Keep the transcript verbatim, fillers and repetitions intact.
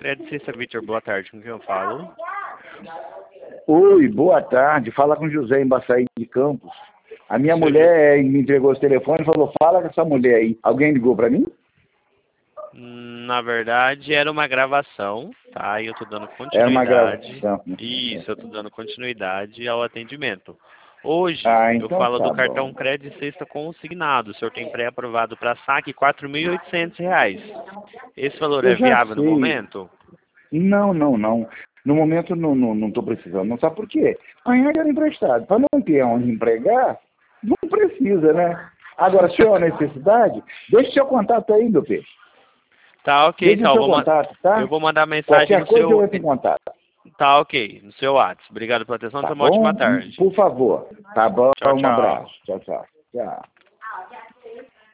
Crédito Cesta Vitor, boa tarde, com quem eu falo? Oi, boa tarde. Fala com José Embaçaí de Campos. A minha Seu mulher me entregou os telefones e falou, fala com essa mulher aí. Alguém ligou pra mim? Na verdade, era uma gravação, tá? E eu tô dando Era uma continuidade. gravação. Né? Isso, eu tô dando continuidade ao atendimento. Hoje, Ah, eu então falo tá do bom. cartão Crédito Sexta consignado. O senhor tem pré-aprovado para saque quatro mil e oitocentos reais. Esse valor é Eu já viável no sei. momento? Não, não, não. No momento não não, não tô precisando. Não sabe por quê? Amanhã era emprestado. Para não ter onde empregar, não precisa, né? Agora, se houver necessidade, deixe seu contato aí, meu peixe. Tá ok, Deixe o então. Eu seu vou, ma- contato, eu tá? vou mandar mensagem Qualquer no coisa eu seu. entro em contato. Tá ok, no seu WhatsApp. Obrigado pela atenção. Tá Tenha uma ótima bom? tarde. Por favor. Tá bom, Tchau, um tchau. abraço. Tchau, tchau. Tchau.